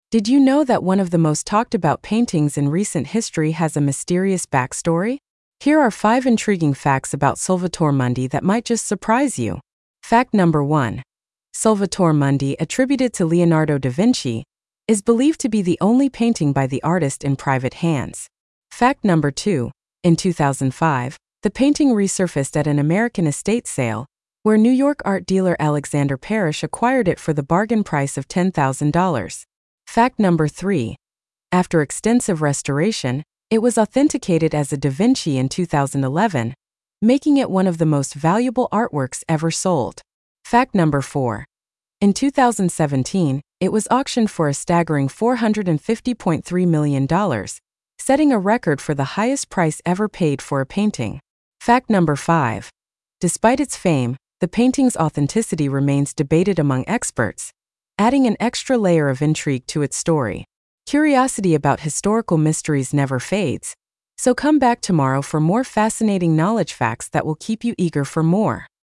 Did you know that one of the most talked about paintings in recent history has a mysterious backstory? Here are 5 intriguing facts about Salvator Mundi that might just surprise you. Fact number 1. Salvator Mundi, attributed to Leonardo da Vinci, is believed to be the only painting by the artist in private hands. Fact number 2. In 2005, the painting resurfaced at an American estate sale, where New York art dealer Alexander Parrish acquired it for the bargain price of $10,000. Fact number 3. After extensive restoration, it was authenticated as a Da Vinci in 2011, making it one of the most valuable artworks ever sold. Fact number 4. In 2017, it was auctioned for a staggering $450.3 million, setting a record for the highest price ever paid for a painting. Fact number 5. Despite its fame, the painting's authenticity remains debated among experts, adding an extra layer of intrigue to its story. Curiosity about historical mysteries never fades, so come back tomorrow for more fascinating knowledge facts that will keep you eager for more.